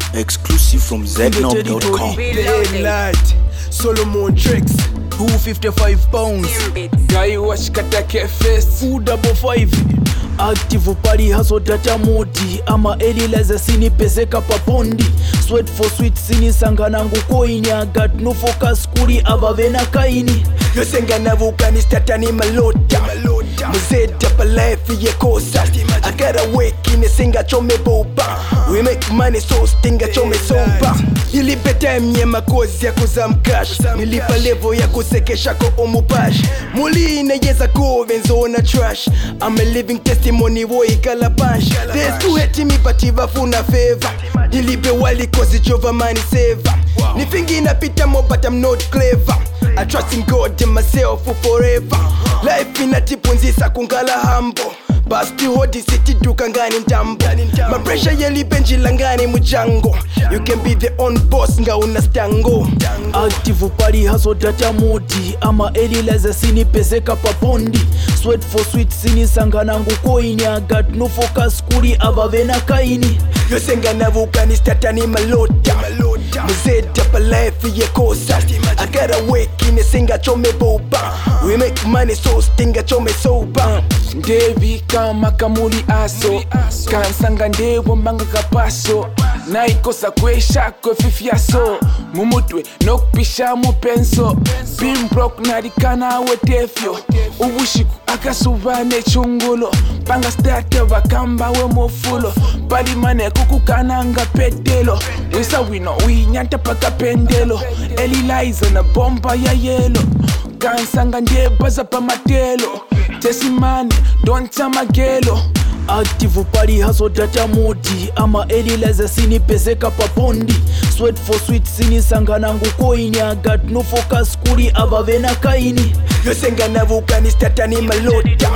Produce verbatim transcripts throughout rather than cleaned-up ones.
Exclusive from Zednob dot com. Light, Solomon Tricks, two fifty-five pounds. Guy watch Katake Fest. two double five. Active party hustle data modi. Ama Elilaza sini peseka papondi. Sweat for sweet sini sangana ngukoini. I got no focus kuri abavena kaini. Yosenga navukani statani malota. Muzeta pa life ye kosa. I gotta wake in a singa chome boba. We make money so stinga chome soba. Nilipe time nye makozi ya kuzam cash. Nilipa level ya kusekesha ko omupash. Muli ina yeza go venzo na trash. I'm a living testimony wo ikala bash. There's two hate me but ivafuna favor. Nilipe wali kozi jova money saver. Nifingi na pita mo but I'm not clever. I trust in God and myself for forever. Life ina tipunzisa kungala hambo. Basti hodi city dukangani ndambo. My pressure yeli benji langani mujango. You can be the own boss nga unastango. Active party hustle data modi. Ama Elilaza sini peseka papondi. Sweat for sweet sini sangana ngukoini. I got no focus kuri abavena kaini. Yosenga navukani statani malota. Muzeta pa life ye kosa. I gotta wake in a singa chome boba. We make money so stinga chome soba. Devi kama kamuli aso. Kansanga ndevo mbanga kapaso. Naikosa kwesha kwe fifiaso. Mumutwe nokpisha mupenso. Been broke narikana wetefyo. Uwushiku akasuvane chungulo. Panga starte wakamba we mofulo. Pali mane kukukananga petelo. Wisa wino winyanta paka pendelo. Eliliza na bomba ya yelo. Kansanga ndebaza pa matelo. Tesimani donta magelo. Active party hustle data modi. Ama Elilaza sini peseka papondi. Sweat for sweet sini sangana ngukoini. I got no focus kuri abavena kaini. Yosenga navukani statani malota.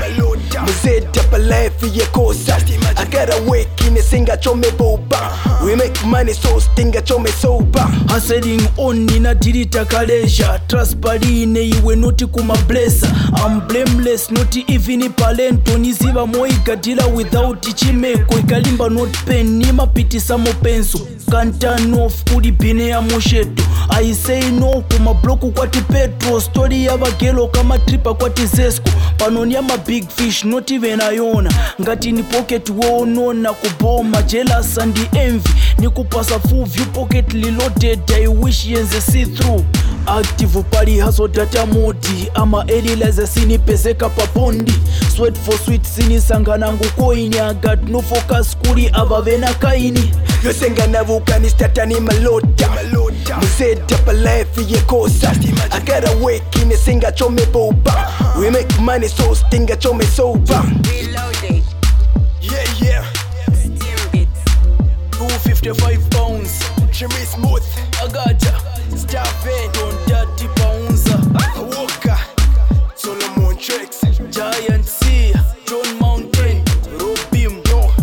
Muzeta pa life ye kosa. I gotta wake in a singa chome boba. We make money so stinga chome soba. Hustling on nina dirita kaleja. Trust party ine iwe noti kuma blessa. I'm blameless noti even palento. Niziva moiga dila without chimeko. Ikalimba not pen nima pitisa mo penso. Can't off kuri bine ya mosheto. I say no kuma bloku kwati petro. Story ya bagelo kama tripa kwati zesko. Panoni ama big fish not even ayona. Ngati ni pocket wo nona kuboma. Jealous and the envy. Nikupasa full view pocket reloaded. I wish yenze see through. Active party hustle data modi. Ama Elilaza sini peseka papondi. Sweat for sweet sini sangana ngukoini. I got no focus kuri abavena kaini. Yosenga navukani statani malota. Muzeta pa life ye kosa. I gotta wake in a singa chome boba. We make money so stinga chome soba. Reloaded. Yeah, yeah. two fifty-five pounds. Jimmy Smooth. I gotcha. Staffing. Don't dirty pounds. Walker. Solomon Tricks. Giant C. John Mountain. Robim.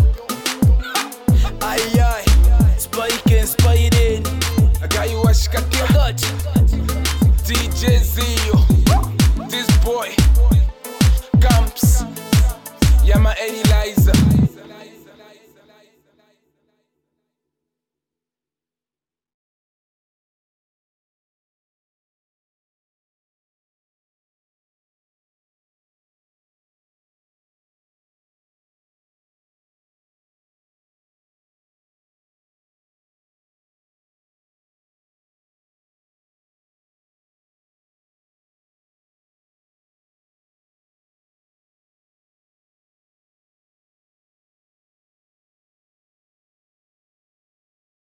Aye aye. Spike and Spidey. A guy watch Katake. I gotcha. D J Zio. This boy Camps. Yama Eliza.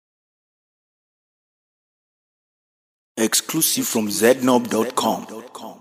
Exclusive from Zednob dot com.